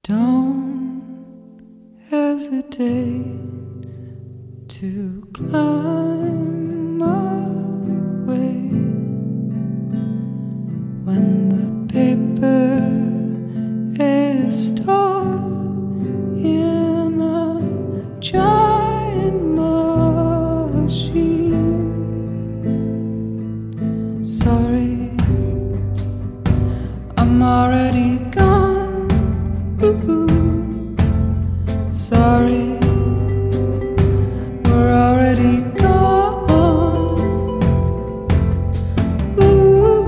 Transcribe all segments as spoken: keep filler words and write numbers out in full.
Don't hesitate to climb away when the paper is stored in a giant machine. Sorry, I'm already gone. Ooh, sorry, we're already gone. Ooh,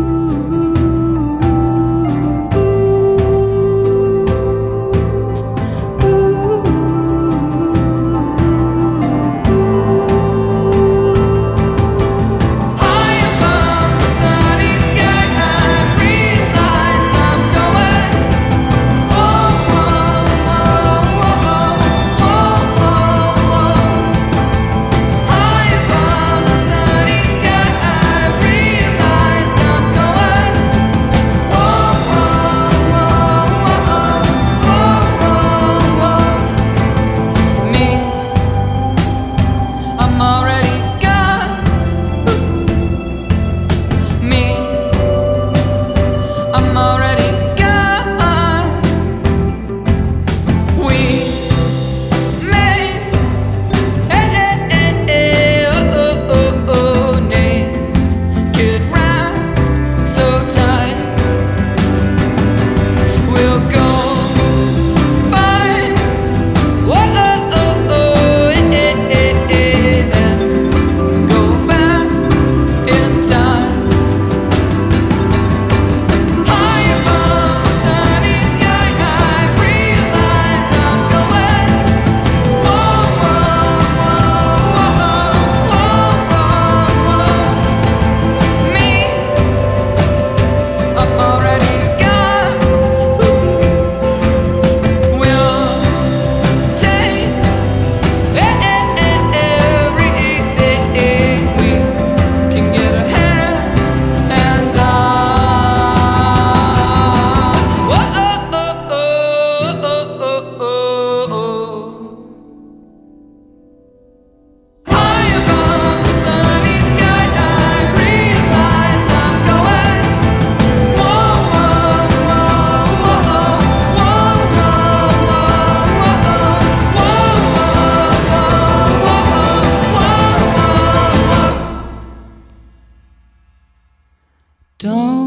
high above the sunny sky, I realize I'm going.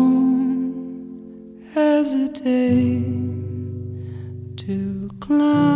Don't hesitate to climb.